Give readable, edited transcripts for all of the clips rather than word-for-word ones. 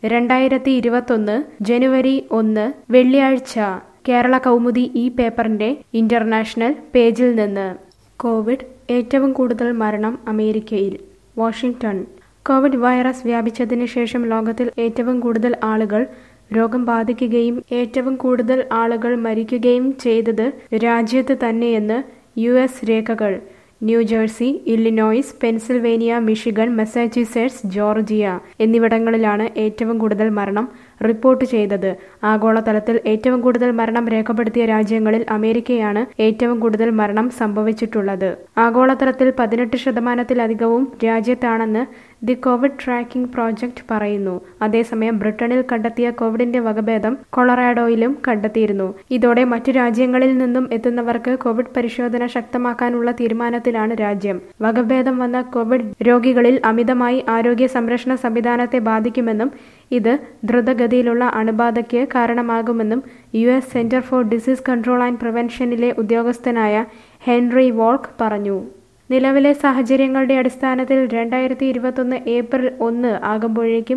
2021 ജനുവരി 1 വെള്ളിയാഴ്ച കേരള കൗമുദി ഈ പേപ്പറിന്റെ ഇന്റർനാഷണൽ പേജിൽ നിന്ന് കോവിഡ് ഏറ്റവും കൂടുതൽ മരണം അമേരിക്കയിൽ. വാഷിംഗ്ടൺ. കോവിഡ് വൈറസ് വ്യാപിച്ചതിന് ശേഷം ലോകത്തിൽ ഏറ്റവും കൂടുതൽ ആളുകൾ രോഗം ബാധിക്കുകയും ഏറ്റവും കൂടുതൽ ആളുകൾ മരിക്കുകയും ചെയ്തത് രാജ്യത്ത് തന്നെയെന്ന് US രേഖകൾ. New Jersey, Illinois, Pennsylvania, Michigan, Massachusetts, Georgia എന്നിവിടങ്ങളിലാണ് ഏറ്റവും കൂടുതൽ മരണം റിപ്പോർട്ട് ചെയ്തത്. ആഗോളതലത്തിൽ ഏറ്റവും കൂടുതൽ മരണം രേഖപ്പെടുത്തിയ രാജ്യങ്ങളിൽ അമേരിക്കയാണ് ഏറ്റവും കൂടുതൽ മരണം സംഭവിച്ചിട്ടുള്ളത്. ആഗോളതലത്തിൽ 18%-ലധികവും രാജ്യത്താണെന്ന് ദി കോവിഡ് ട്രാക്കിംഗ് പ്രോജക്റ്റ് പറയുന്നു. അതേസമയം ബ്രിട്ടനിൽ കണ്ടെത്തിയ കോവിഡിന്റെ വകഭേദം കൊളറാഡോയിലും കണ്ടെത്തിയിരുന്നു. ഇതോടെ മറ്റു രാജ്യങ്ങളിൽ നിന്നും എത്തുന്നവർക്ക് കോവിഡ് പരിശോധന ശക്തമാക്കാനുള്ള തീരുമാനത്തിലാണ് രാജ്യം. വകഭേദം വന്ന കോവിഡ് രോഗികളിൽ അമിതമായി ആരോഗ്യ സംരക്ഷണ സംവിധാനത്തെ ബാധിക്കുമെന്നും ഇത് ദ്രുതഗതിയിലുള്ള അണുബാധയ്ക്ക് കാരണമാകുമെന്നും US Center for Disease Control and പ്രിവെൻഷനിലെ ഉദ്യോഗസ്ഥനായ ഹെൻറി വോൾക്ക് പറഞ്ഞു. നിലവിലെ സാഹചര്യങ്ങളുടെ അടിസ്ഥാനത്തിൽ 2021 ഏപ്രിൽ 1 ആകുമ്പോഴേക്കും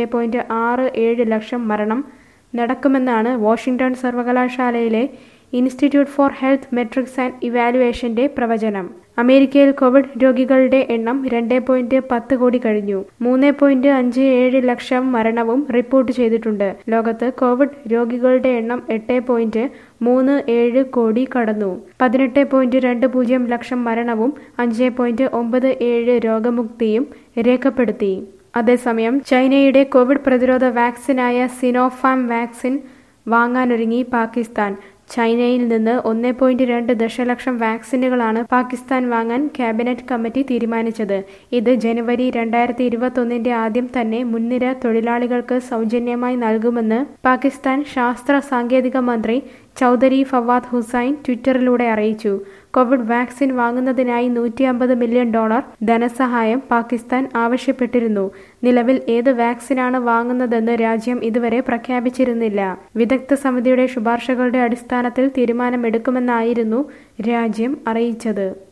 5.67 ലക്ഷം മരണം നടക്കുമെന്നാണ് വാഷിംഗ്ടൺ സർവകലാശാലയിലെ Institute for Health Metrics and ഇവാലുവേഷന്റെ പ്രവചനം. അമേരിക്കയിൽ കോവിഡ് രോഗികളുടെ എണ്ണം 2.10 കോടി കഴിഞ്ഞു. 3.57 ലക്ഷം മരണവും റിപ്പോർട്ട് ചെയ്തിട്ടുണ്ട്. ലോകത്ത് കോവിഡ് രോഗികളുടെ എണ്ണം 8.37 കോടി കടന്നു. 18.20 ലക്ഷം മരണവും 5.97 രോഗമുക്തിയും രേഖപ്പെടുത്തി. അതേസമയം ചൈനയുടെ കോവിഡ് പ്രതിരോധ വാക്സിനായ സിനോഫാം വാക്സിൻ വാങ്ങാനൊരുങ്ങി പാകിസ്ഥാൻ. ചൈനയിൽ നിന്ന് 1.2 ദശലക്ഷം വാക്സിനുകളാണ് പാകിസ്ഥാൻ വാങ്ങാൻ ക്യാബിനറ്റ് കമ്മിറ്റി തീരുമാനിച്ചത്. ഇത് ജനുവരി 2021 ആദ്യം തന്നെ മുൻനിര തൊഴിലാളികൾക്ക് സൗജന്യമായി നൽകുമെന്ന് പാകിസ്ഥാൻ ശാസ്ത്ര സാങ്കേതിക മന്ത്രി ചൗധരി ഫവാദ് ഹുസൈൻ ട്വിറ്ററിലൂടെ അറിയിച്ചു. കോവിഡ് വാക്സിൻ വാങ്ങുന്നതിനായി $150 മില്യൺ ധനസഹായം പാകിസ്ഥാൻ ആവശ്യപ്പെട്ടിരുന്നു. നിലവിൽ ഏത് വാക്സിനാണ് വാങ്ങുന്നതെന്ന് രാജ്യം ഇതുവരെ പ്രഖ്യാപിച്ചിരുന്നില്ല. വിദഗ്ധ സമിതിയുടെ ശുപാർശകളുടെ അടിസ്ഥാനത്തിൽ തീരുമാനമെടുക്കുമെന്നായിരുന്നു രാജ്യം അറിയിച്ചത്.